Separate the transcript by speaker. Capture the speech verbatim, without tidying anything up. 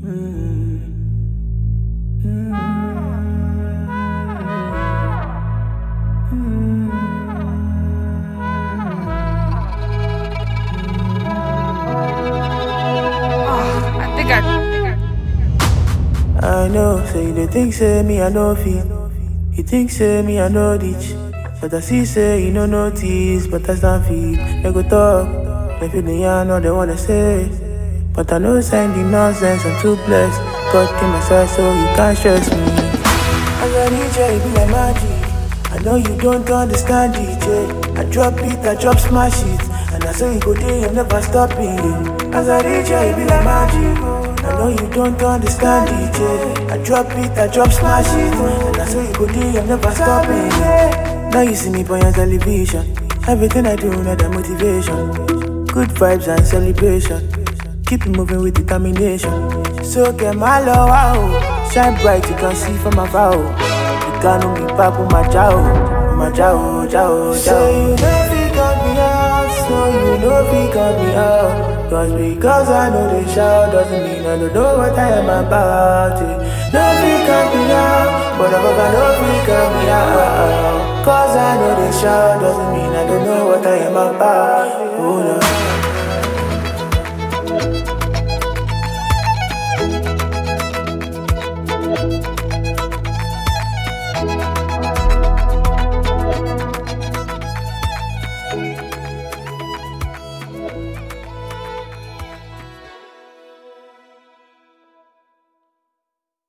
Speaker 1: I think I.
Speaker 2: I know, say they think say me I know fit. You think say me I know ditch. But I see say you no notice, but I stand feet. They go talk, they feel the yarn all they wanna say. But I know sign the nonsense, I'm too blessed. God came my side so you can't stress me. As I D J, it be like magic. I know you don't understand D J. I drop it, I drop smash it. And I say you go there, I'm never stopping. As I D J, it be like magic. I know you don't understand D J. I drop it, I drop smash it. And I say you go there, I'm never stopping. Now you see me on your television. Everything I do, not that motivation. Good vibes and celebration. Keep it moving with determination. So get my love out. Shine bright, you can see from afar. You can't be back with my chow. My chow, chow, chow. So you know if you got me out. So you know if you got me out. Cause because I know they shout doesn't mean I don't know what I am about. It. No if you got me out. But I know if you got me out. Cause I know they shout doesn't mean I don't know what I am about. Oh no.